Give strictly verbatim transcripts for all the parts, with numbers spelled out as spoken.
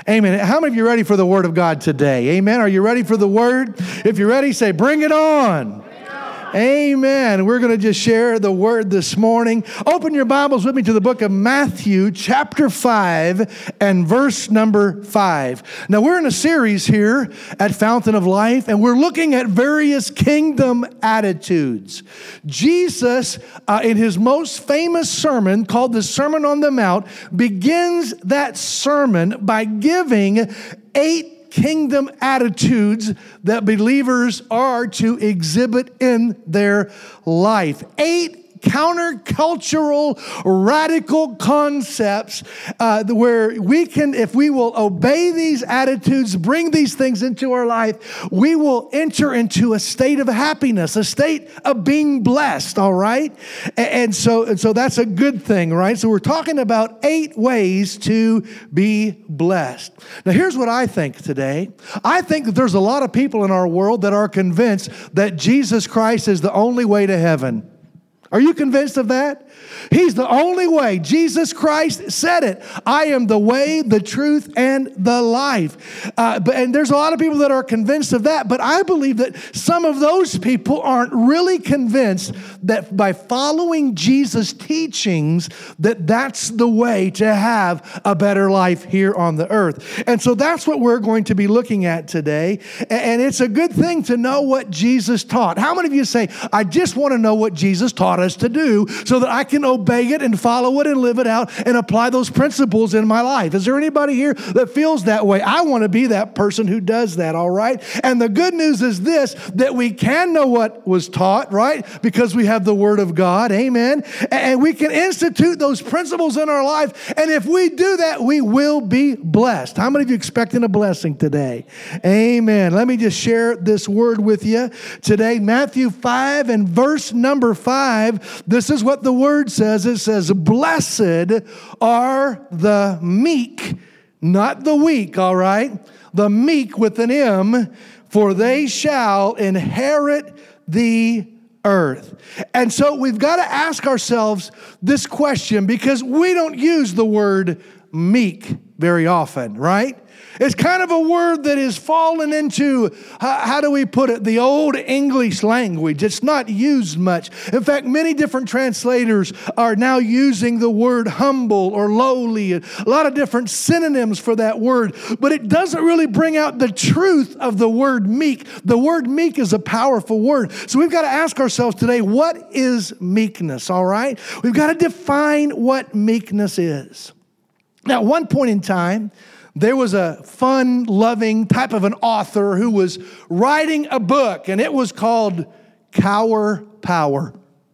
Amen. How many of you are ready for the Word of God today? Amen. Are you ready for the Word? If you're ready, say, bring it on. Amen. We're going to just share the Word this morning. Open your Bibles with me to the book of Matthew, chapter five, and verse number five. Now, we're in a series here at Fountain of Life, and we're looking at various kingdom attitudes. Jesus, uh, in his most famous sermon, called the Sermon on the Mount, begins that sermon by giving eight kingdom attitudes that believers are to exhibit in their life. Eight countercultural, radical concepts uh, where we can, if we will obey these attitudes, bring these things into our life, we will enter into a state of happiness, a state of being blessed, all right? And, and, so, and so that's a good thing, right? So we're talking about eight ways to be blessed. Now here's what I think today. I think that there's a lot of people in our world that are convinced that Jesus Christ is the only way to heaven. Are you convinced of that? He's the only way. Jesus Christ said it. I am the way, the truth, and the life. Uh, but, and there's a lot of people that are convinced of that, but I believe that some of those people aren't really convinced that by following Jesus' teachings, that that's the way to have a better life here on the earth. And so that's what we're going to be looking at today. And it's a good thing to know what Jesus taught. How many of you say, I just want to know what Jesus taught us to do so that I can obey it and follow it and live it out and apply those principles in my life? Is there anybody here that feels that way? I want to be that person who does that, all right? And the good news is this, that we can know what was taught, right? Because we have the Word of God, amen? And we can institute those principles in our life. And if we do that, we will be blessed. How many of you expecting a blessing today? Amen. Let me just share this word with you today. Matthew five and verse number five. This is what the word says. It says, blessed are the meek, not the weak, all right? The meek with an M, for they shall inherit the earth. And so we've got to ask ourselves this question because we don't use the word meek very often, right? It's kind of a word that has fallen into, how, how do we put it, the old English language. It's not used much. In fact, many different translators are now using the word humble or lowly, a lot of different synonyms for that word, but it doesn't really bring out the truth of the word meek. The word meek is a powerful word. So we've got to ask ourselves today, what is meekness, all right? We've got to define what meekness is. Now, at one point in time, there was a fun-loving type of an author who was writing a book, and it was called Cower Power.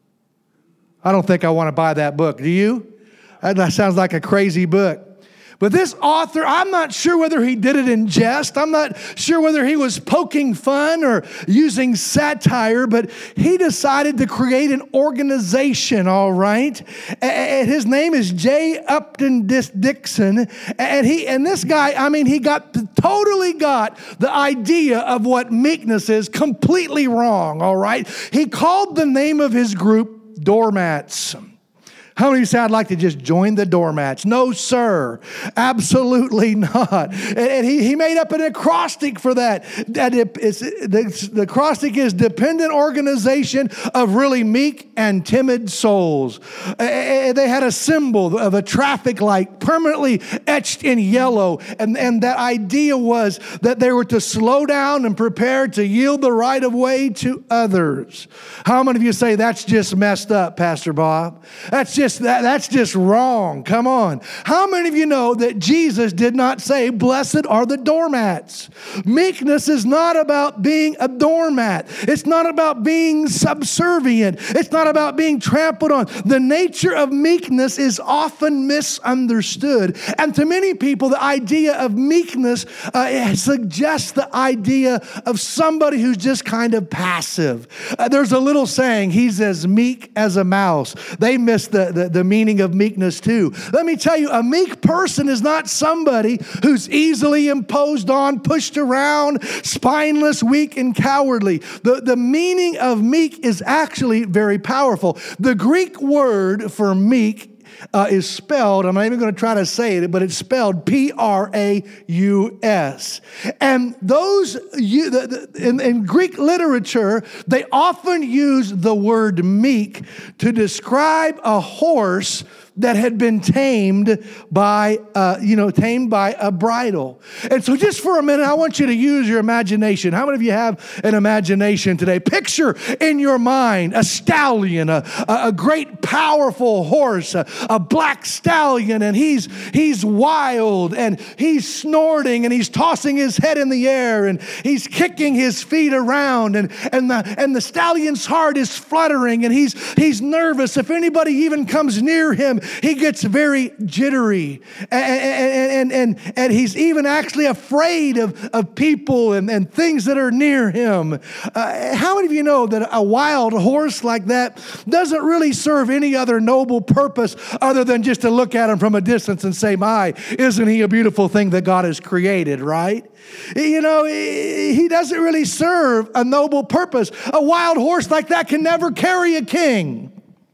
I don't think I want to buy that book. Do you? That sounds like a crazy book. But this author, I'm not sure whether he did it in jest. I'm not sure whether he was poking fun or using satire, but he decided to create an organization, all right? And his name is J. Upton Dixon. And he and this guy, I mean, he got totally got the idea of what meekness is completely wrong, all right? He called the name of his group Doormats. How many of you say, I'd like to just join the doormats? No, sir. Absolutely not. And he, he made up an acrostic for that. that it, it's, the, the acrostic is dependent organization of really meek and timid souls. And they had a symbol of a traffic light permanently etched in yellow. And, and that idea was that they were to slow down and prepare to yield the right of way to others. How many of you say, that's just messed up, Pastor Bob? That's just That, that's just wrong. Come on. How many of you know that Jesus did not say, blessed are the doormats? Meekness is not about being a doormat. It's not about being subservient. It's not about being trampled on. The nature of meekness is often misunderstood. And to many people, the idea of meekness uh, suggests the idea of somebody who's just kind of passive. Uh, there's a little saying, he's as meek as a mouse. They miss the The, the meaning of meekness too. Let me tell you, a meek person is not somebody who's easily imposed on, pushed around, spineless, weak, and cowardly. The, the meaning of meek is actually very powerful. The Greek word for meek uh, is spelled, I'm not even going to try to say it, but it's spelled P R A U S. And those, you, the, the, in, in Greek literature, they often use the word meek to describe a horse that had been tamed by, uh, you know, tamed by a bridle. And so just for a minute, I want you to use your imagination. How many of you have an imagination today? Picture in your mind a stallion, a, a great powerful horse, a, a black stallion, and he's, he's wild, and he's snorting, and he's tossing his head in the air, and he's kicking his feet around, and, and, the, and the stallion's heart is fluttering, and he's, he's nervous. If anybody even comes near him, he gets very jittery, and, and, and, and, and he's even actually afraid of, of people and, and things that are near him. Uh, how many of you know that a wild horse like that doesn't really serve any other noble purpose other than just to look at him from a distance and say, my, isn't he a beautiful thing that God has created, right? You know, he doesn't really serve a noble purpose. A wild horse like that can never carry a king.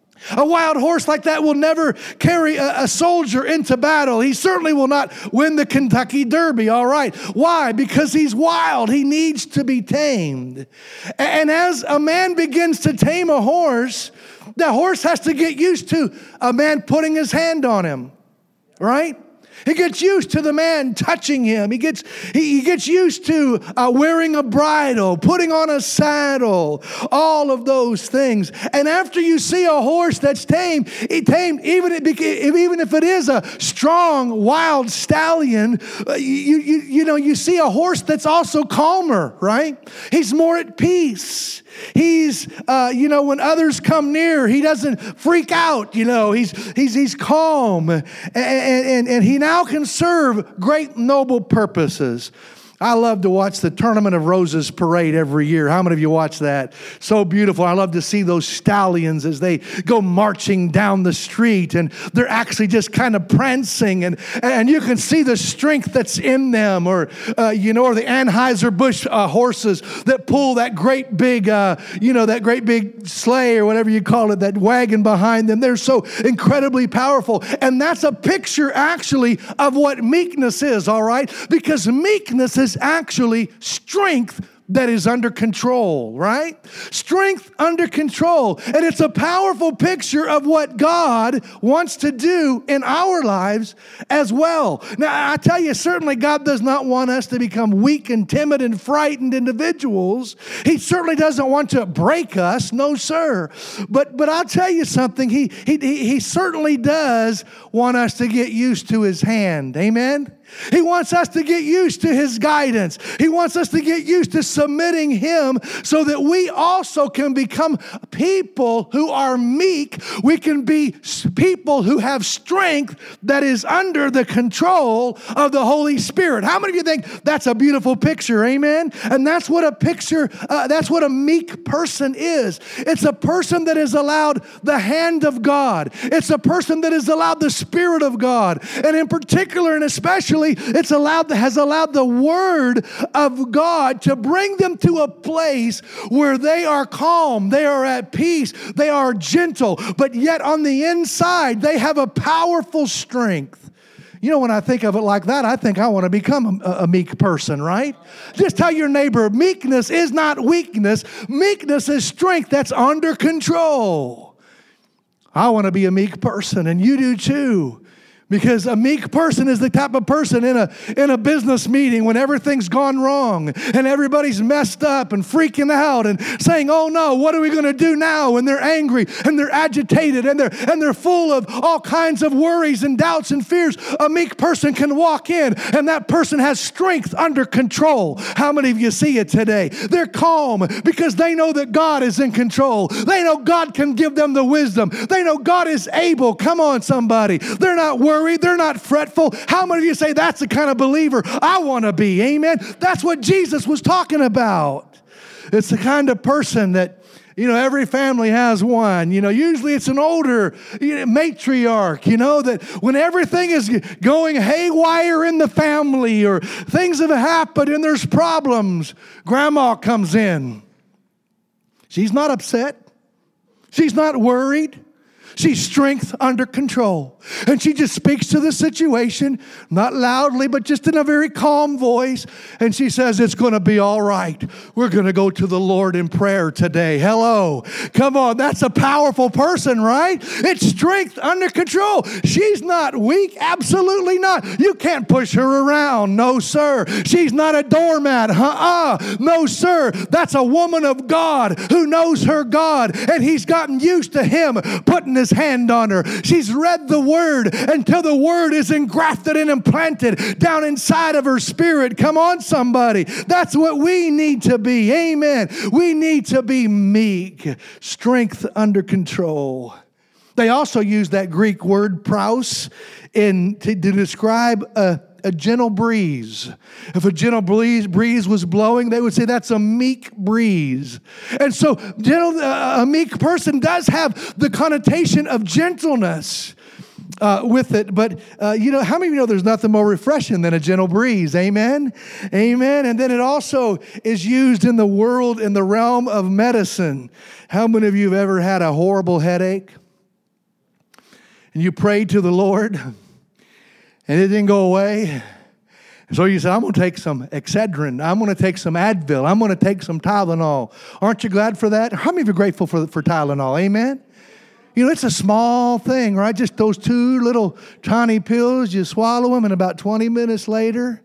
A wild horse like that will never carry a, a soldier into battle. He certainly will not win the Kentucky Derby, all right. Why? Because he's wild. He needs to be tamed. And as a man begins to tame a horse, the horse has to get used to a man putting his hand on him, right? He gets used to the man touching him. He gets he, he gets used to uh, wearing a bridle, putting on a saddle, all of those things. And after you see a horse that's tamed, he tamed even if, even if it is a strong, wild stallion, uh, you, you, you know, you see a horse that's also calmer, right? He's more at peace. He's, uh, you know, when others come near, he doesn't freak out, you know, he's he's he's calm, and, and, and he now can serve great noble purposes. I love to watch the Tournament of Roses parade every year. How many of you watch that? So beautiful. I love to see those stallions as they go marching down the street, and they're actually just kind of prancing, and, and you can see the strength that's in them, or, uh, you know, or the Anheuser-Busch uh, horses that pull that great big, uh, you know, that great big sleigh or whatever you call it, that wagon behind them. They're so incredibly powerful. And that's a picture actually of what meekness is, all right? Because meekness is is actually strength that is under control, right? Strength under control. And it's a powerful picture of what God wants to do in our lives as well. Now, I tell you, certainly God does not want us to become weak and timid and frightened individuals. He certainly doesn't want to break us. No, sir. But but I'll tell you something. He, he, he certainly does want us to get used to his hand. Amen? He wants us to get used to his guidance. He wants us to get used to submitting him so that we also can become people who are meek. We can be people who have strength that is under the control of the Holy Spirit. How many of you think that's a beautiful picture? Amen? And that's what a picture, uh, that's what a meek person is. It's a person that has allowed the hand of God. It's a person that has allowed the Spirit of God. And in particular and especially, it's allowed, has allowed the Word of God to bring them to a place where they are calm, they are at peace, they are gentle, but yet on the inside, they have a powerful strength. You know, when I think of it like that, I think I want to become a, a meek person, right? Just tell your neighbor, meekness is not weakness. Meekness is strength that's under control. I want to be a meek person, and you do too. Because a meek person is the type of person in a in a business meeting when everything's gone wrong and everybody's messed up and freaking out and saying, "Oh no, what are we going to do now?" And they're angry and they're agitated and they're and they're full of all kinds of worries and doubts and fears. A meek person can walk in and that person has strength under control. How many of you see it today? They're calm because they know that God is in control. They know God can give them the wisdom. They know God is able. Come on, somebody. They're not worried. They're not fretful. How many of you say that's the kind of believer I want to be? Amen. That's what Jesus was talking about. It's the kind of person that, you know, every family has one. You know, usually it's an older you know, matriarch, you know, that when everything is going haywire in the family or things have happened and there's problems, grandma comes in. She's not upset. She's not worried. She's strength under control. And she just speaks to the situation, not loudly, but just in a very calm voice. And she says, it's going to be all right. We're going to go to the Lord in prayer today. Hello. Come on. That's a powerful person, right? It's strength under control. She's not weak. Absolutely not. You can't push her around. No, sir. She's not a doormat. Uh-uh. No, sir. That's a woman of God who knows her God. And he's gotten used to him putting his hand on her. She's read the word until the word is engrafted and implanted down inside of her spirit. Come on, somebody. That's what we need to be. Amen. We need to be meek, strength under control. They also use that Greek word praus in to, to describe a A gentle breeze. If a gentle breeze, breeze was blowing, they would say that's a meek breeze. And so gentle, uh, a meek person does have the connotation of gentleness uh, with it. But, uh, you know, how many of you know there's nothing more refreshing than a gentle breeze? Amen? Amen. And then it also is used in the world, in the realm of medicine. How many of you have ever had a horrible headache? And you prayed to the Lord, and it didn't go away. So you said, I'm going to take some Excedrin. I'm going to take some Advil. I'm going to take some Tylenol. Aren't you glad for that? How many of you are grateful for, for Tylenol? Amen? You know, it's a small thing, right? Just those two little tiny pills. You swallow them, and about twenty minutes later,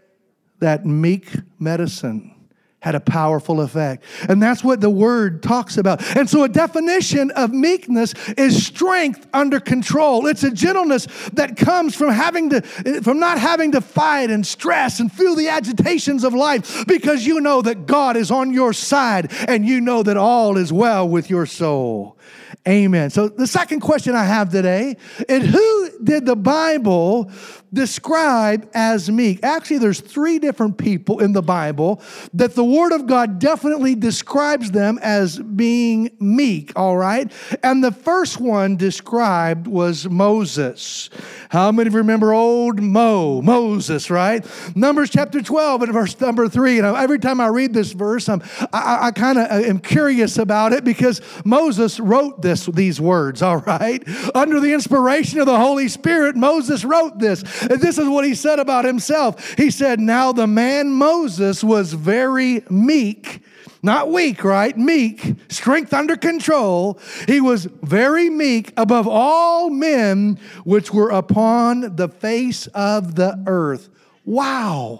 that meek medicine had a powerful effect. And that's what the word talks about. And so a definition of meekness is strength under control. It's a gentleness that comes from having to, from not having to fight and stress and feel the agitations of life, because you know that God is on your side and you know that all is well with your soul. Amen. So the second question I have today is, who did the Bible describe as meek? Actually, there's three different people in the Bible that the Word of God definitely describes them as being meek, all right? And the first one described was Moses. How many of you remember old Mo, Moses, right? Numbers chapter twelve and verse number three. And every time I read this verse, I'm, I, I kind of am curious about it, because Moses wrote this, these words, all right? Under the inspiration of the Holy Spirit, Moses wrote this. And this is what he said about himself. He said, now the man Moses was very meek, not weak, right? Meek, strength under control. He was very meek above all men which were upon the face of the earth. Wow.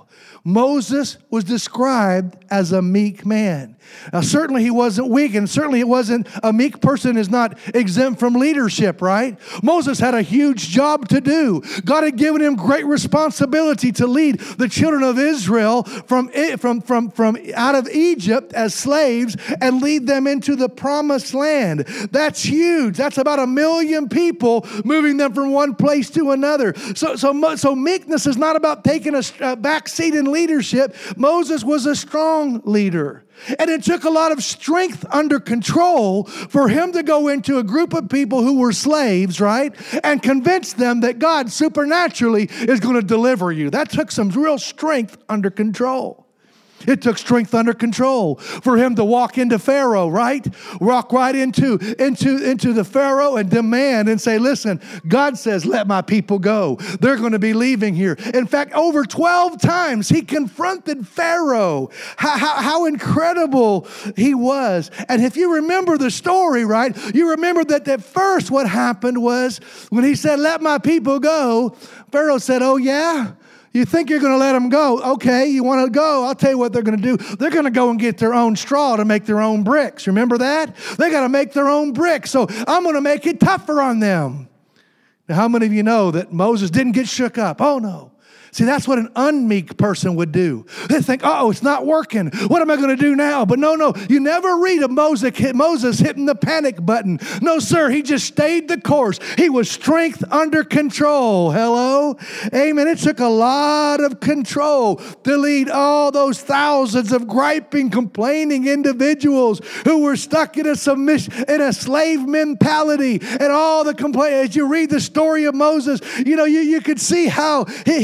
Moses was described as a meek man. Now, certainly he wasn't weak, and certainly it wasn't, a meek person is not exempt from leadership, right? Moses had a huge job to do. God had given him great responsibility to lead the children of Israel from, from, from, from out of Egypt as slaves and lead them into the promised land. That's huge. That's about a million people, moving them from one place to another. So, so, so meekness is not about taking a, a back seat in leadership. Moses was a strong leader. And it took a lot of strength under control for him to go into a group of people who were slaves, right? And convince them that God supernaturally is going to deliver you. That took some real strength under control. It took strength under control for him to walk into Pharaoh, right? Walk right into, into, into the Pharaoh and demand and say, listen, God says, let my people go. They're going to be leaving here. In fact, over twelve times he confronted Pharaoh. How, how, how incredible he was. And if you remember the story, right, you remember that at first what happened was when he said, let my people go, Pharaoh said, oh yeah? You think you're going to let them go? Okay, you want to go? I'll tell you what they're going to do. They're going to go and get their own straw to make their own bricks. Remember that? They got to make their own bricks. So I'm going to make it tougher on them. Now, how many of you know that Moses didn't get shook up? Oh, no. See, that's what an unmeek person would do. They think, oh, it's not working. What am I going to do now? But no, no, you never read of Moses, Moses hitting the panic button. No, sir, he just stayed the course. He was strength under control. Hello? Amen. It took a lot of control to lead all those thousands of griping, complaining individuals who were stuck in a submission, in a slave mentality, and all the complaint. As you read the story of Moses, you know, you, you could see how he, he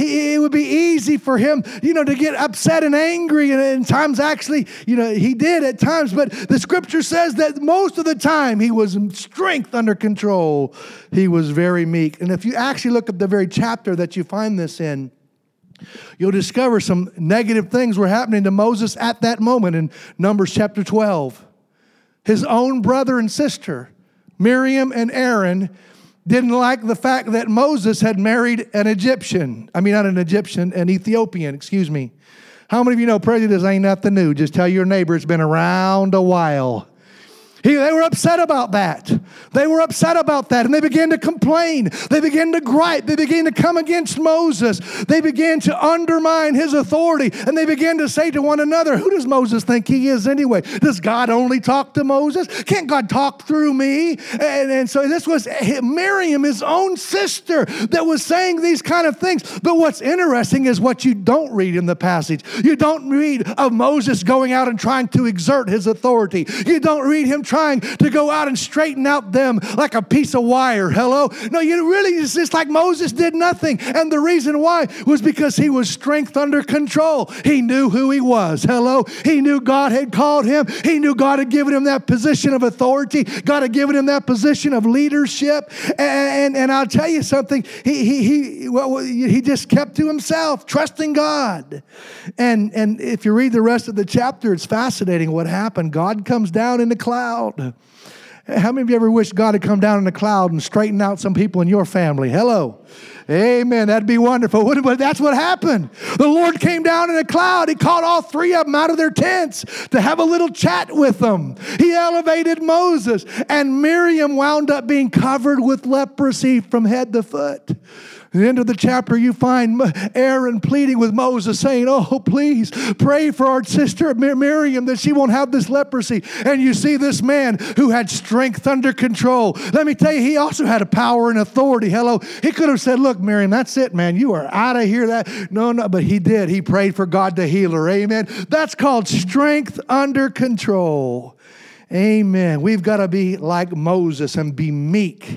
would be easy for him, you know, to get upset and angry. And in times actually, you know, he did at times. But the scripture says that most of the time he was in strength under control. He was very meek. And if you actually look at the very chapter that you find this in, you'll discover some negative things were happening to Moses at that moment in Numbers chapter twelve. His own brother and sister, Miriam and Aaron, didn't like the fact that Moses had married an Egyptian. I mean, not an Egyptian, an Ethiopian, excuse me. How many of you know prejudice ain't nothing new? Just tell your neighbor it's been around a while. He, they were upset about that. They were upset about that, and they began to complain. They began to gripe. They began to come against Moses. They began to undermine his authority, and they began to say to one another, who does Moses think he is anyway? Does God only talk to Moses? Can't God talk through me? And, and so this was Miriam, his own sister, that was saying these kind of things. But what's interesting is what you don't read in the passage. You don't read of Moses going out and trying to exert his authority. You don't read him trying to go out and straighten out them like a piece of wire. Hello? No, you really, it's just like Moses did nothing. And the reason why was because he was strength under control. He knew who he was. Hello? He knew God had called him. He knew God had given him that position of authority. God had given him that position of leadership. And, and, and I'll tell you something, he, he, he, well, he just kept to himself, trusting God. And, and if you read the rest of the chapter, it's fascinating what happened. God comes down in the cloud. How many of you ever wished God had come down in a cloud and straightened out some people in your family? Hello. Amen. That'd be wonderful. But that's what happened. The Lord came down in a cloud. He called all three of them out of their tents to have a little chat with them. He elevated Moses, and Miriam wound up being covered with leprosy from head to foot. At the end of the chapter, you find Aaron pleading with Moses, saying, oh, please pray for our sister Miriam that she won't have this leprosy. And you see this man who had strength under control. Let me tell you, he also had a power and authority. Hello. He could have said, look, Miriam, that's it, man. You are out of here. That No, no, but he did. He prayed for God to heal her. Amen. That's called strength under control. Amen. We've got to be like Moses and be meek.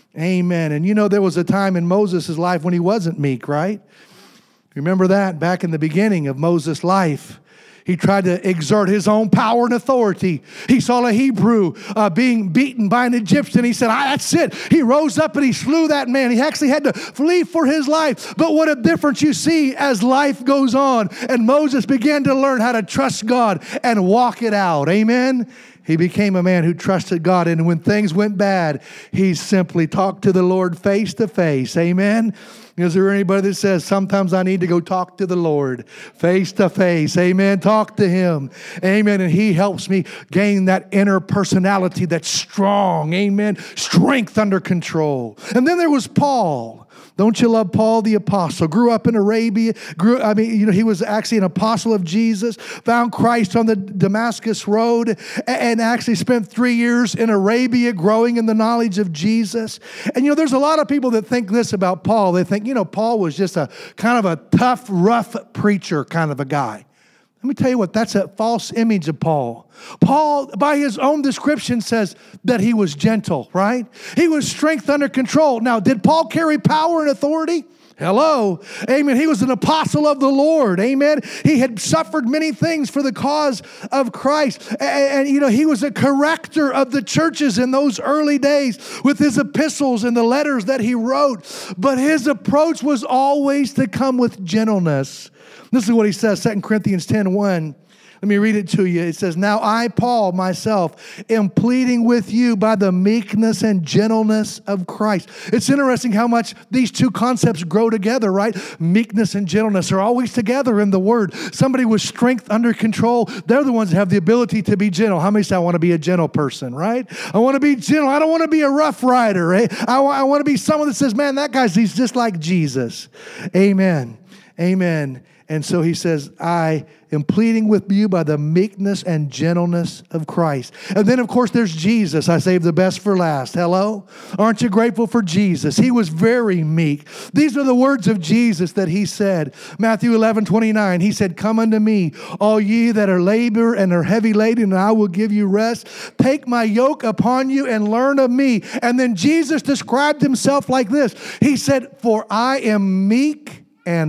Amen. And you know, there was a time in Moses' life when he wasn't meek, right? Remember that back in the beginning of Moses' life. He tried to exert his own power and authority. He saw a Hebrew uh, being beaten by an Egyptian. He said, ah, that's it. He rose up and he slew that man. He actually had to flee for his life. But what a difference you see as life goes on. And Moses began to learn how to trust God and walk it out. Amen. He became a man who trusted God. And when things went bad, he simply talked to the Lord face to face. Amen. Is there anybody that says, sometimes I need to go talk to the Lord face to face? Amen. Talk to him. Amen. And he helps me gain that inner personality that's strong. Amen. Strength under control. And then there was Paul. Don't you love Paul the apostle? Grew up in Arabia. Grew, I mean, you know, he was actually an apostle of Jesus. Found Christ on the Damascus Road and actually spent three years in Arabia growing in the knowledge of Jesus. And, you know, there's a lot of people that think this about Paul. They think, you know, Paul was just a kind of a tough, rough preacher kind of a guy. Let me tell you what, that's a false image of Paul. Paul, by his own description, says that he was gentle, right? He was strength under control. Now, did Paul carry power and authority? Hello. Amen. He was an apostle of the Lord. Amen. He had suffered many things for the cause of Christ. And, and, you know, he was a corrector of the churches in those early days with his epistles and the letters that he wrote. But his approach was always to come with gentleness. This is what he says, Second Corinthians ten one. Let me read it to you. It says, now I, Paul, myself, am pleading with you by the meekness and gentleness of Christ. It's interesting how much these two concepts grow together, right? Meekness and gentleness are always together in the Word. Somebody with strength under control, they're the ones that have the ability to be gentle. How many say, I want to be a gentle person, right? I want to be gentle. I don't want to be a rough rider, right? I, I want to be someone that says, man, that guy's he's just like Jesus. Amen. Amen. And so he says, I am pleading with you by the meekness and gentleness of Christ. And then, of course, there's Jesus. I saved the best for last. Hello? Aren't you grateful for Jesus? He was very meek. These are the words of Jesus that he said. Matthew eleven twenty-nine, he said, come unto me, all ye that are labor and are heavy laden, and I will give you rest. Take my yoke upon you and learn of me. And then Jesus described himself like this. He said, for I am meek and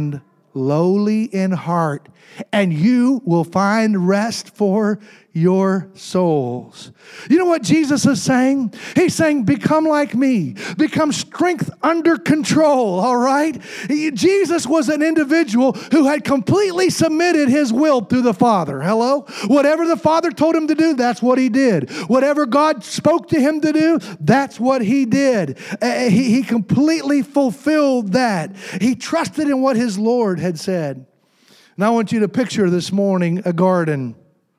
lowly in heart, and you will find rest for your souls. You know what Jesus is saying? He's saying, become like me. Become strength under control, all right? He, Jesus was an individual who had completely submitted his will to the Father. Hello? Whatever the Father told him to do, that's what he did. Whatever God spoke to him to do, that's what he did. Uh, he, he completely fulfilled that. He trusted in what his Lord had said. And I want you to picture this morning a garden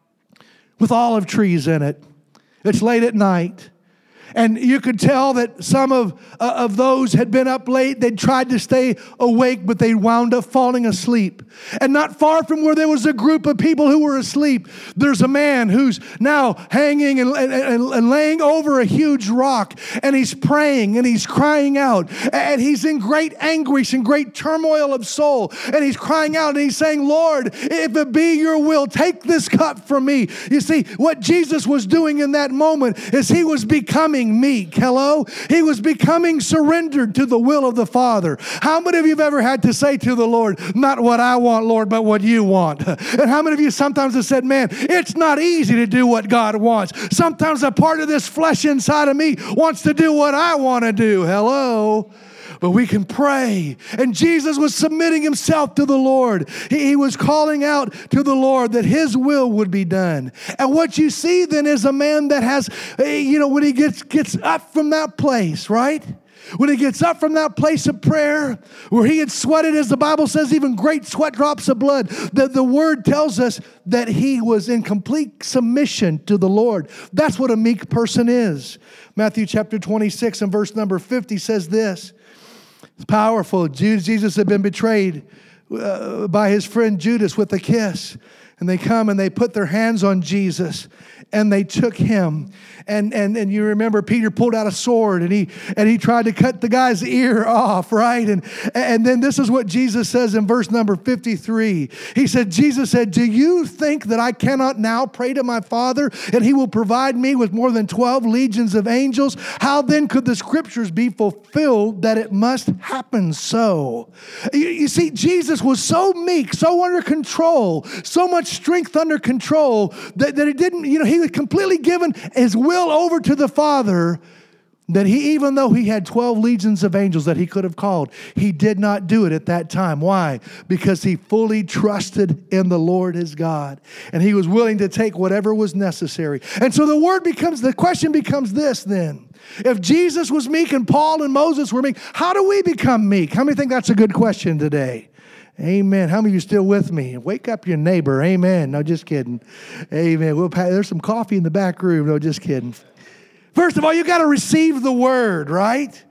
with olive trees in it. It's late at night. And you could tell that some of, uh, of those had been up late. They'd tried to stay awake, but they wound up falling asleep. And not far from where there was a group of people who were asleep, there's a man who's now hanging and, and, and laying over a huge rock. And he's praying and he's crying out. And he's in great anguish and great turmoil of soul. And he's crying out and he's saying, Lord, if it be your will, take this cup from me. You see, what Jesus was doing in that moment is he was becoming meek. Hello? He was becoming surrendered to the will of the Father. How many of you have ever had to say to the Lord, not what I want, Lord, but what you want? And how many of you sometimes have said, man, it's not easy to do what God wants. Sometimes a part of this flesh inside of me wants to do what I want to do. Hello? But we can pray. And Jesus was submitting himself to the Lord. He, he was calling out to the Lord that his will would be done. And what you see then is a man that has, you know, when he gets, gets up from that place, right? When he gets up from that place of prayer, where he had sweated, as the Bible says, even great sweat drops of blood, the, the word tells us that he was in complete submission to the Lord. That's what a meek person is. Matthew chapter twenty-six and verse number fifty says this. It's powerful. Jesus had been betrayed uh, by his friend Judas with a kiss. And they come and they put their hands on Jesus and they took him. And, and, and you remember Peter pulled out a sword and he, and he tried to cut the guy's ear off, right? And, and then this is what Jesus says in verse number fifty-three. He said, Jesus said, do you think that I cannot now pray to my Father and he will provide me with more than twelve legions of angels? How then could the scriptures be fulfilled that it must happen so? You, you see, Jesus was so meek, so under control, so much strength under control that, that he didn't, you know, he was completely given his will over to the Father, that he, even though he had twelve legions of angels that he could have called, he did not do it at that time. Why? Because he fully trusted in the Lord his God. And he was willing to take whatever was necessary. And so the word becomes, the question becomes this then. If Jesus was meek and Paul and Moses were meek, how do we become meek? How many think that's a good question today? Amen. How many of you still with me? Wake up your neighbor. Amen. No, just kidding. Amen. We'll pay, there's some coffee in the back room. No, just kidding. First of all, you got to receive the word, right?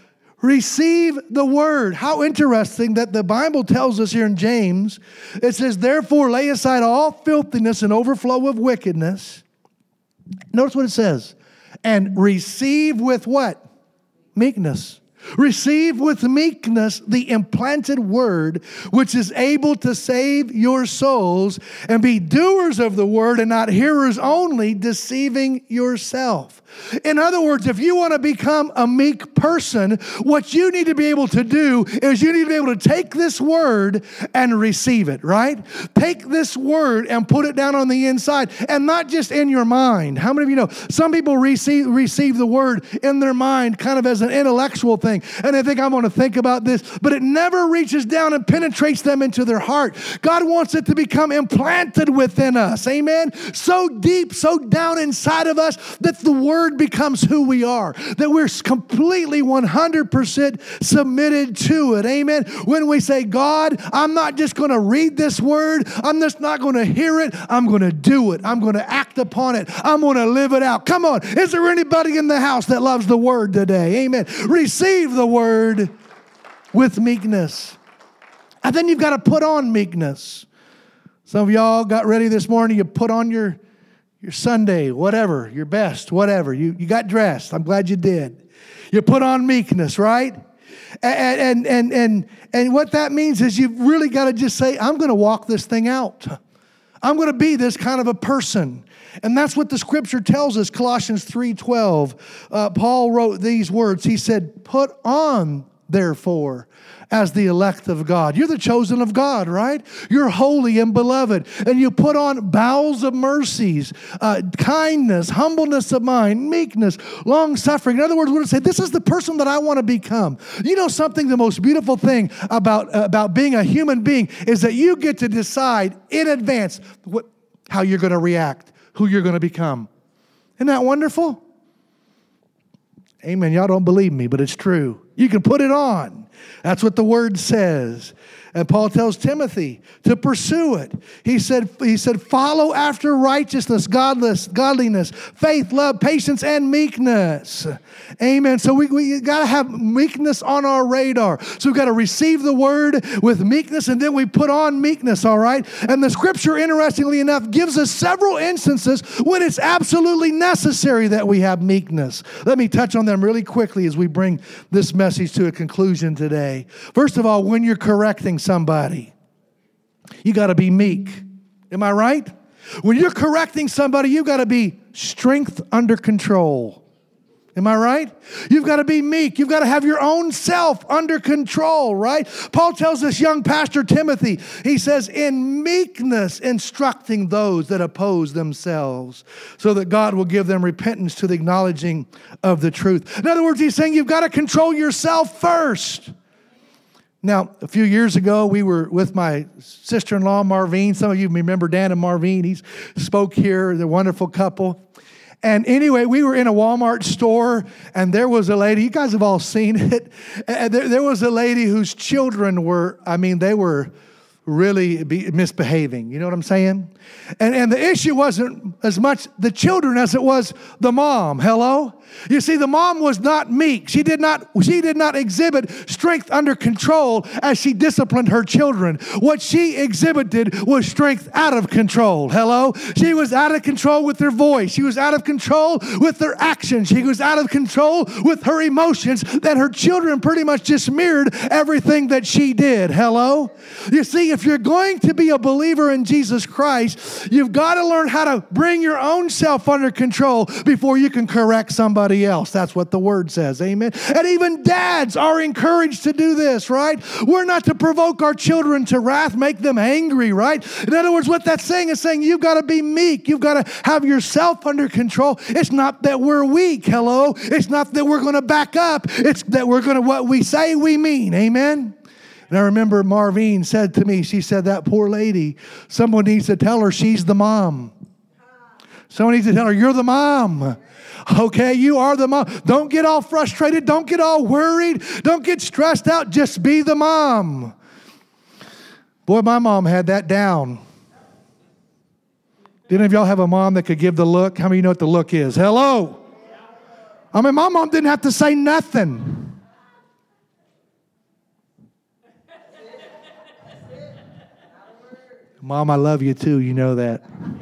Receive the word. How interesting that the Bible tells us here in James. It says, therefore, lay aside all filthiness and overflow of wickedness. Notice what it says. And receive with what? Meekness. Receive with meekness the implanted word, which is able to save your souls, and be doers of the word and not hearers only, deceiving yourself. In other words, if you want to become a meek person, what you need to be able to do is you need to be able to take this word and receive it, right? Take this word and put it down on the inside, and not just in your mind. How many of you know some people receive, receive the word in their mind kind of as an intellectual thing, and they think, I'm going to think about this, but it never reaches down and penetrates them into their heart. God wants it to become implanted within us, amen? So deep, so down inside of us that the word becomes who we are, that we're completely one hundred percent submitted to it. Amen. When we say, God, I'm not just going to read this word, I'm just not going to hear it, I'm going to do it. I'm going to act upon it. I'm going to live it out. Come on. Is there anybody in the house that loves the word today? Amen. Receive the word with meekness. And then you've got to put on meekness. Some of y'all got ready this morning, you put on your Your Sunday, whatever, your best, whatever. You, you got dressed. I'm glad you did. You put on meekness, right? And, and, and, and, and what that means is you've really got to just say, I'm going to walk this thing out. I'm going to be this kind of a person. And that's what the scripture tells us. Colossians three twelve, uh, Paul wrote these words. He said, put on therefore, as the elect of God. You're the chosen of God, right? You're holy and beloved. And you put on bowels of mercies, uh, kindness, humbleness of mind, meekness, long-suffering. In other words, we're going to say, this is the person that I want to become. You know something, the most beautiful thing about, uh, about being a human being is that you get to decide in advance what, how you're going to react, who you're going to become. Isn't that wonderful? Amen. Y'all don't believe me, but it's true. You can put it on. That's what the word says. And Paul tells Timothy to pursue it. He said, he said, follow after righteousness, godless, godliness, faith, love, patience, and meekness. Amen. So we, we got to have meekness on our radar. So we've got to receive the word with meekness, and then we put on meekness, all right? And the scripture, interestingly enough, gives us several instances when it's absolutely necessary that we have meekness. Let me touch on them really quickly as we bring this message to a conclusion today. First of all, when you're correcting somebody, you got to be meek. Am I right? When you're correcting somebody, you got to be strength under control. Am I right? You've got to be meek. You've got to have your own self under control, right? Paul tells this young pastor Timothy, he says, in meekness instructing those that oppose themselves, so that God will give them repentance to the acknowledging of the truth. In other words, he's saying you've got to control yourself first. Now, a few years ago, we were with my sister-in-law, Marvine. Some of you remember Dan and Marvine. He spoke here, the wonderful couple. And anyway, we were in a Walmart store, and there was a lady. You guys have all seen it. And there, there was a lady whose children were, I mean, they were really be misbehaving. You know what I'm saying? And, and the issue wasn't as much the children as it was the mom. Hello? You see, the mom was not meek. She did not, she did not exhibit strength under control as she disciplined her children. What she exhibited was strength out of control. Hello? She was out of control with her voice. She was out of control with her actions. She was out of control with her emotions. That her children pretty much just mirrored everything that she did. Hello? You see, if you're going to be a believer in Jesus Christ, you've got to learn how to bring your own self under control before you can correct somebody else. That's what the word says. Amen. And even dads are encouraged to do this, right? We're not to provoke our children to wrath, make them angry, right? In other words, what that's saying is saying you've got to be meek. You've got to have yourself under control. It's not that we're weak. Hello. It's not that we're going to back up. It's that we're going to, what we say, we mean. Amen. And I remember Marvine said to me, she said, that poor lady, someone needs to tell her she's the mom. Someone needs to tell her, you're the mom. Okay, you are the mom. Don't get all frustrated. Don't get all worried. Don't get stressed out. Just be the mom. Boy, my mom had that down. Did any of y'all have a mom that could give the look? How many of you know what the look is? Hello. I mean, my mom didn't have to say nothing. Mom, I love you too. You know that.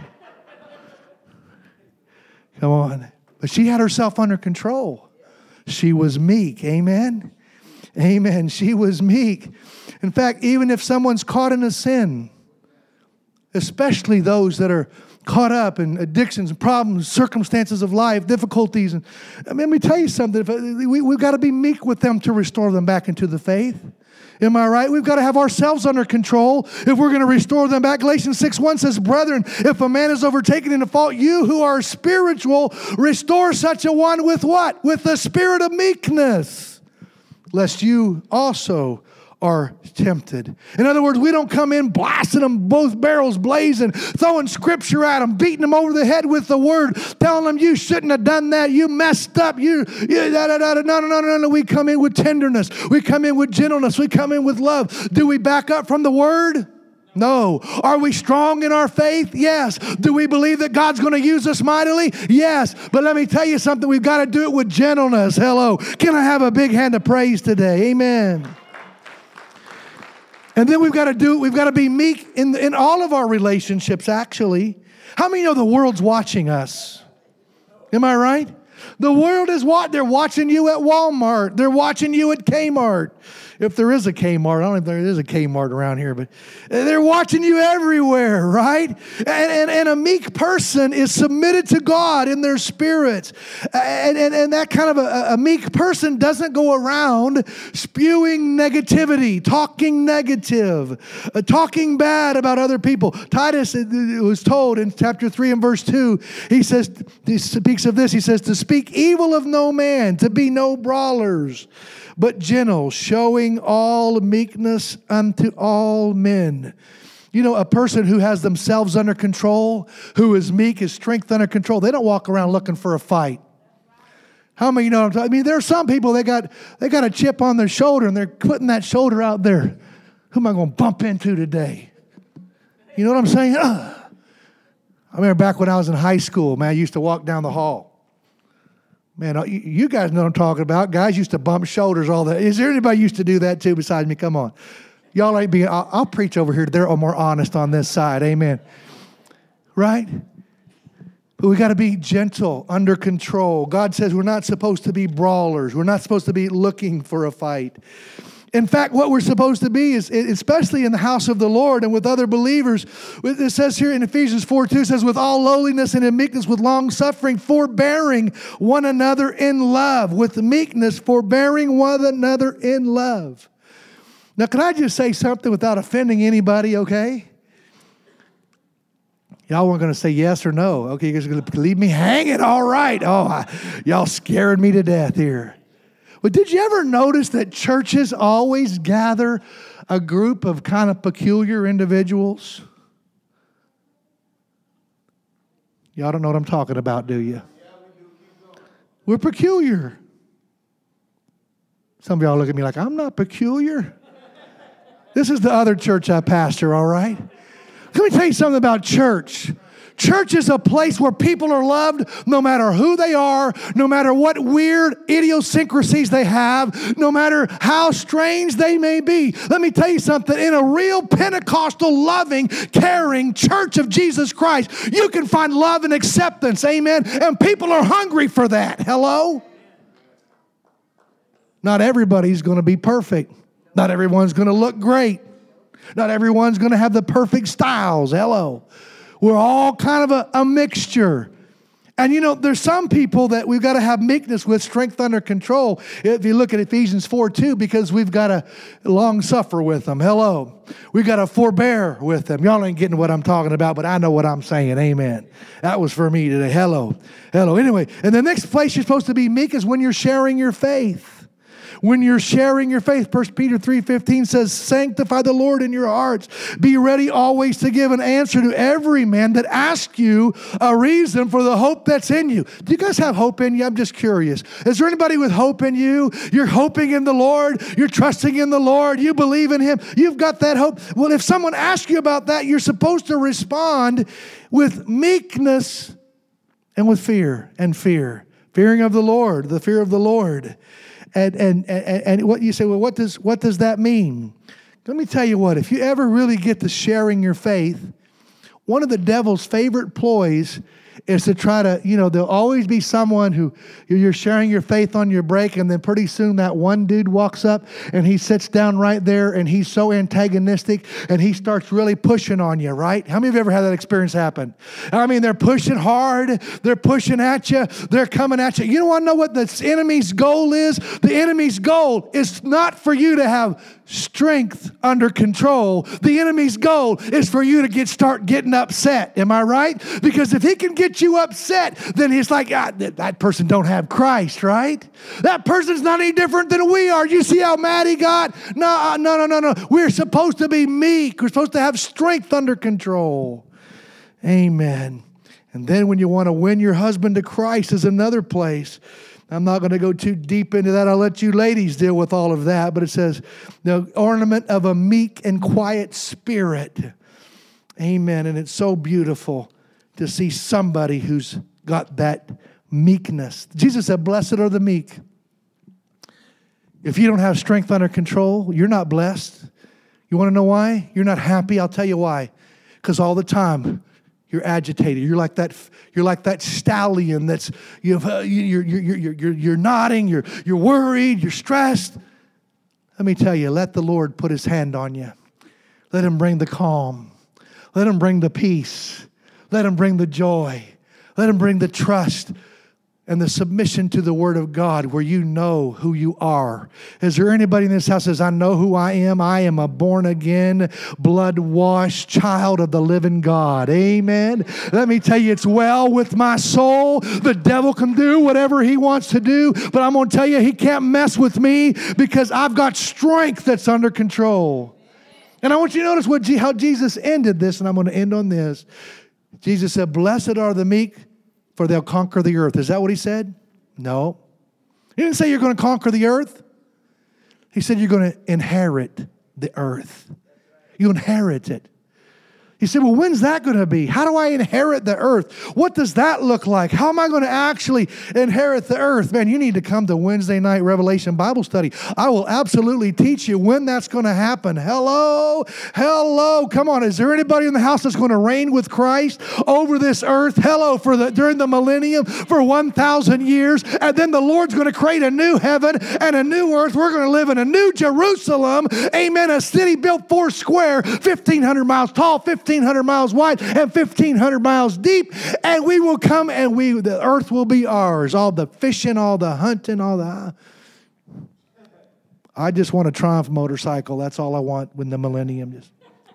Come on. But she had herself under control. She was meek. Amen. Amen. She was meek. In fact, even if someone's caught in a sin, especially those that are caught up in addictions and problems, circumstances of life, difficulties. And I mean, let me tell you something. We, we've got to be meek with them to restore them back into the faith. Am I right? We've got to have ourselves under control if we're going to restore them back. Galatians six one says, brethren, if a man is overtaken in a fault, you who are spiritual, restore such a one with what? With the spirit of meekness, lest you also are tempted. In other words, we don't come in blasting them, both barrels blazing, throwing scripture at them, beating them over the head with the word, telling them you shouldn't have done that, you messed up, you, you da, da, da, da. No, no, no, no, no. We come in with tenderness. We come in with gentleness. We come in with love. Do we back up from the word? No. Are we strong in our faith? Yes. Do we believe that God's going to use us mightily? Yes. But let me tell you something. We've got to do it with gentleness. Hello. Can I have a big hand of praise today? Amen. And then we've got to do, we've got to be meek in, in all of our relationships, actually. How many know the world's watching us? Am I right? The world is what? They're watching you at Walmart. They're watching you at Kmart. If there is a Kmart, I don't know if there is a Kmart around here, but they're watching you everywhere, right? And, and, and a meek person is submitted to God in their spirits. And, and, and that kind of a, a meek person doesn't go around spewing negativity, talking negative, uh, talking bad about other people. Titus was told in chapter three and verse two, he says, he speaks of this, he says, to speak evil of no man, to be no brawlers, but gentle, showing all meekness unto all men. You know, a person who has themselves under control, who is meek, is strength under control, they don't walk around looking for a fight. How many of you know what I'm talking? I mean, there are some people, they got they got a chip on their shoulder, and they're putting that shoulder out there. Who am I going to bump into today? You know what I'm saying? Ugh. I remember back when I was in high school, man, I used to walk down the hall. Man, you guys know what I'm talking about. Guys used to bump shoulders all that. Is there anybody used to do that too besides me? Come on. Y'all ain't being, I'll, I'll preach over here. They're more honest on this side. Amen. Right? But we got to be gentle, under control. God says we're not supposed to be brawlers. We're not supposed to be looking for a fight. In fact, what we're supposed to be is, especially in the house of the Lord and with other believers, it says here in Ephesians four two, it says, with all lowliness and in meekness, with long suffering, forbearing one another in love. With meekness, forbearing one another in love. Now, can I just say something without offending anybody, okay? Y'all weren't going to say yes or no. Okay, you guys are going to leave me hanging? All right. Oh, I, y'all scaring me to death here. But did you ever notice that churches always gather a group of kind of peculiar individuals? Y'all don't know what I'm talking about, do you? We're peculiar. Some of y'all look at me like, I'm not peculiar. This is the other church I pastor, all right? Let me tell you something about church. Church is a place where people are loved no matter who they are, no matter what weird idiosyncrasies they have, no matter how strange they may be. Let me tell you something. In a real Pentecostal, loving, caring church of Jesus Christ, you can find love and acceptance. Amen. And people are hungry for that. Hello? Not everybody's going to be perfect. Not everyone's going to look great. Not everyone's going to have the perfect styles. Hello. We're all kind of a, a mixture. And you know, there's some people that we've got to have meekness with, strength under control. If you look at Ephesians four two, because we've got to long suffer with them. Hello. We've got to forbear with them. Y'all ain't getting what I'm talking about, but I know what I'm saying. Amen. That was for me today. Hello. Hello. Anyway, and the next place you're supposed to be meek is when you're sharing your faith. When you're sharing your faith, First Peter three fifteen says, sanctify the Lord in your hearts. Be ready always to give an answer to every man that asks you a reason for the hope that's in you. Do you guys have hope in you? I'm just curious. Is there anybody with hope in you? You're hoping in the Lord. You're trusting in the Lord. You believe in Him. You've got that hope. Well, if someone asks you about that, you're supposed to respond with meekness and with fear and fear. Fearing of the Lord, the fear of the Lord. And, and and and what you say, well, what does what does that mean? Let me tell you what, if you ever really get to sharing your faith, one of the devil's favorite ploys is to try to, you know, there'll always be someone who you're sharing your faith on your break, and then pretty soon that one dude walks up and he sits down right there and he's so antagonistic and he starts really pushing on you, right? How many of you ever had that experience happen? I mean, they're pushing hard, they're pushing at you, they're coming at you. You don't want to know what the enemy's goal is? The enemy's goal is not for you to have strength under control. The enemy's goal is for you to get start getting upset. Am I right? Because if he can get you upset, then he's like, ah, that, that person don't have Christ, right? That person's not any different than we are. You see how mad he got? No, no, no, no, no. We're supposed to be meek. We're supposed to have strength under control. Amen. And then when you want to win your husband to Christ is another place. I'm not going to go too deep into that. I'll let you ladies deal with all of that. But it says, the ornament of a meek and quiet spirit. Amen. And it's so beautiful to see somebody who's got that meekness. Jesus said, blessed are the meek. If you don't have strength under control, you're not blessed. You want to know why? You're not happy? I'll tell you why. Because all the time, You're agitated. You're like that. You're like that stallion that's you've, uh, you're, you're, you're, you're, you're nodding. You're, you're worried. You're stressed. Let me tell you, let the Lord put his hand on you. Let him bring the calm. Let him bring the peace. Let him bring the joy. Let him bring the trust and the submission to the Word of God where you know who you are. Is there anybody in this house that says, I know who I am? I am a born-again, blood-washed child of the living God. Amen. Let me tell you, it's well with my soul. The devil can do whatever he wants to do, but I'm going to tell you, he can't mess with me because I've got strength that's under control. And I want you to notice what, how Jesus ended this, and I'm going to end on this. Jesus said, blessed are the meek, for they'll conquer the earth. Is that what he said? No. He didn't say you're going to conquer the earth. He said you're going to inherit the earth. You inherit it. He said, well, when's that going to be? How do I inherit the earth? What does that look like? How am I going to actually inherit the earth? Man, you need to come to Wednesday night Revelation Bible study. I will absolutely teach you when that's going to happen. Hello? Hello? Come on. Is there anybody in the house that's going to reign with Christ over this earth? Hello, for the during the millennium for one thousand years. And then the Lord's going to create a new heaven and a new earth. We're going to live in a new Jerusalem. Amen. A city built four square, fifteen hundred miles tall, fifteen hundred miles wide, and fifteen hundred miles deep. And we will come and we the earth will be ours. All the fishing, all the hunting, all the... I just want a Triumph motorcycle. That's all I want when the millennium is.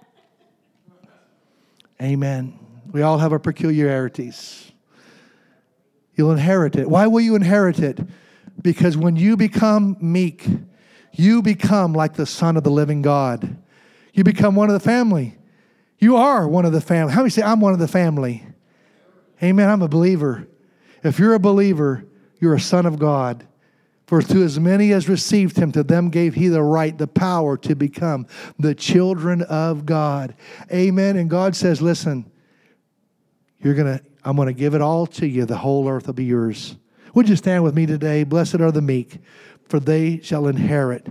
Amen. We all have our peculiarities. You'll inherit it. Why will you inherit it? Because when you become meek, you become like the Son of the living God. You become one of the family. You are one of the family. How many say, I'm one of the family? Amen. I'm a believer. If you're a believer, you're a son of God. For to as many as received him, to them gave he the right, the power to become the children of God. Amen. And God says, listen, you're gonna, I'm going to give it all to you. The whole earth will be yours. Would you stand with me today? Blessed are the meek, for they shall inherit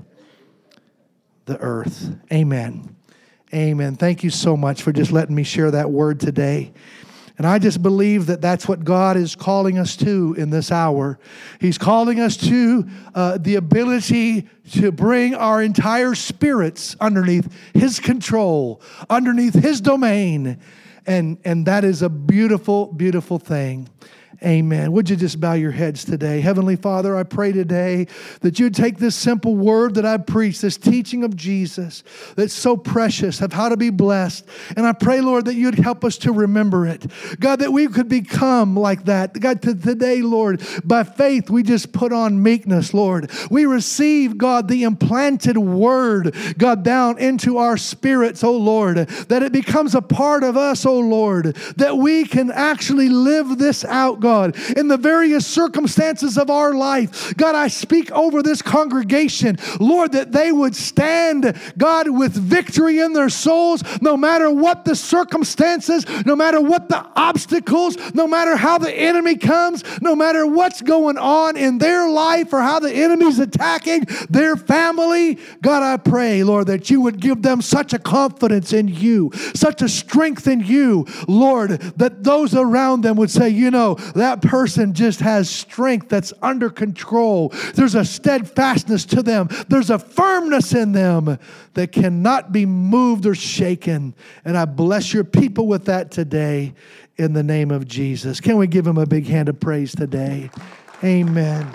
the earth. Amen. Amen. Thank you so much for just letting me share that word today. And I just believe that that's what God is calling us to in this hour. He's calling us to uh, the ability to bring our entire spirits underneath his control, underneath his domain. And, and that is a beautiful, beautiful thing. Amen. Would you just bow your heads today? Heavenly Father, I pray today that you'd take this simple word that I preach, this teaching of Jesus that's so precious, of how to be blessed. And I pray, Lord, that you'd help us to remember it. God, that we could become like that. God, to today, Lord, by faith, we just put on meekness, Lord. We receive, God, the implanted word, God, down into our spirits, oh Lord, that it becomes a part of us, oh Lord, that we can actually live this out, God. God, in the various circumstances of our life. God, I speak over this congregation, Lord, that they would stand, God, with victory in their souls, no matter what the circumstances, no matter what the obstacles, no matter how the enemy comes, no matter what's going on in their life or how the enemy's attacking their family. God, I pray, Lord, that you would give them such a confidence in you, such a strength in you, Lord, that those around them would say, you know, that person just has strength that's under control. There's a steadfastness to them. There's a firmness in them that cannot be moved or shaken. And I bless your people with that today in the name of Jesus. Can we give him a big hand of praise today? Amen.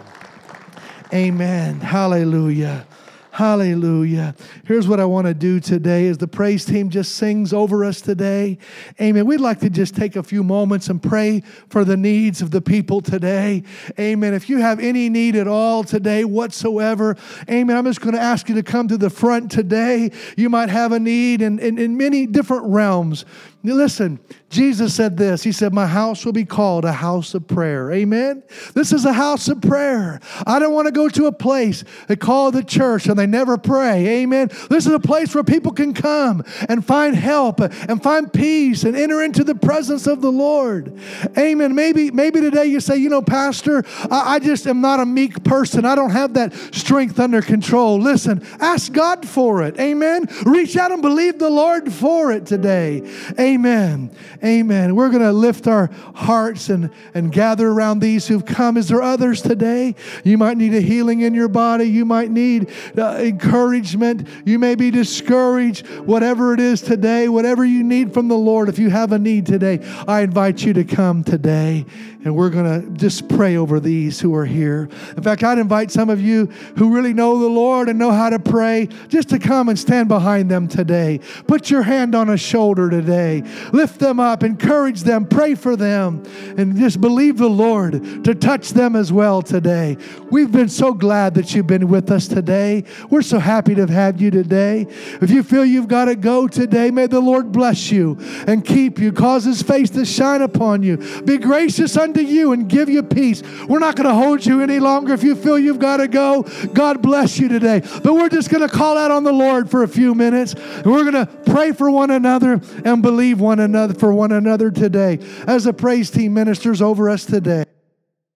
Amen. Hallelujah. Hallelujah. Here's what I want to do today as the praise team just sings over us today. Amen. We'd like to just take a few moments and pray for the needs of the people today. Amen. If you have any need at all today whatsoever, amen, I'm just going to ask you to come to the front today. You might have a need in, in, in many different realms. Listen, Jesus said this. He said, my house will be called a house of prayer. Amen. This is a house of prayer. I don't want to go to a place they call the church and they never pray. Amen. This is a place where people can come and find help and find peace and enter into the presence of the Lord. Amen. Maybe, maybe today you say, you know, Pastor, I, I just am not a meek person. I don't have that strength under control. Listen, ask God for it. Amen. Reach out and believe the Lord for it today. Amen. Amen. Amen. We're going to lift our hearts and, and gather around these who've come. Is there others today? You might need a healing in your body. You might need uh, encouragement. You may be discouraged. Whatever it is today, whatever you need from the Lord, if you have a need today, I invite you to come today. And we're going to just pray over these who are here. In fact, I'd invite some of you who really know the Lord and know how to pray just to come and stand behind them today. Put your hand on a shoulder today. Lift them up. Encourage them. Pray for them. And just believe the Lord to touch them as well today. We've been so glad that you've been with us today. We're so happy to have had you today. If you feel you've got to go today, may the Lord bless you and keep you. Cause His face to shine upon you. Be gracious unto you and give you peace. We're not going to hold you any longer. If you feel you've got to go, God bless you today. But we're just going to call out on the Lord for a few minutes. And we're going to pray for one another and believe one another for one another today as the praise team ministers over us today.